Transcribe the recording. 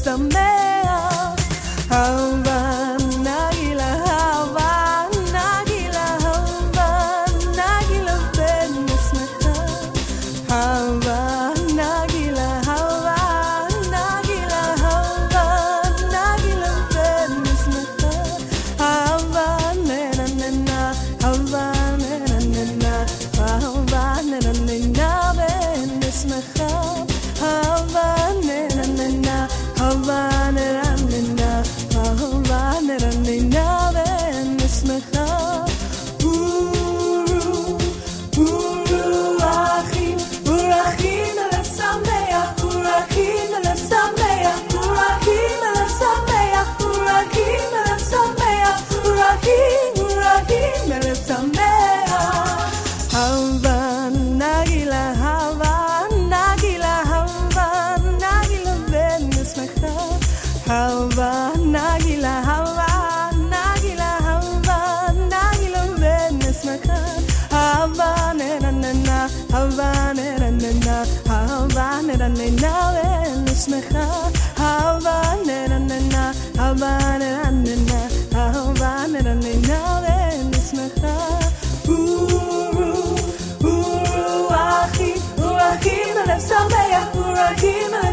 שמח. אהבה נגילה, אהבה נגילה, אהבה נגילה ונשמחה. אהבה נגילה, אהבה נגילה, אהבה נגילה ונשמחה. אהבה נננה, אהבה נננה, אהבה נננה ונשמחה. אהבה נננה, אהבה נננה, אהבה נננה ונשמחה. אורו אחים, אורחים הלב שמח, אורחים הלב שמח, אורחים הלב שמח, אורחים הלב שמח, אורחים הלב שמח. אהבה נגילה, אהבה נגילה, אהבה נגילה ונשמחה. אהבה נגילה, אהבה נגילה, אהבה נגילה ונשמחה. אהבה נננה, אהבה נננה, אהבה נננה ונשמחה. אהבה נננה, אהבה נננה, אהבה נננה ונשמחה. אורו אחים, אורחים הלב שמח, אורחים הלב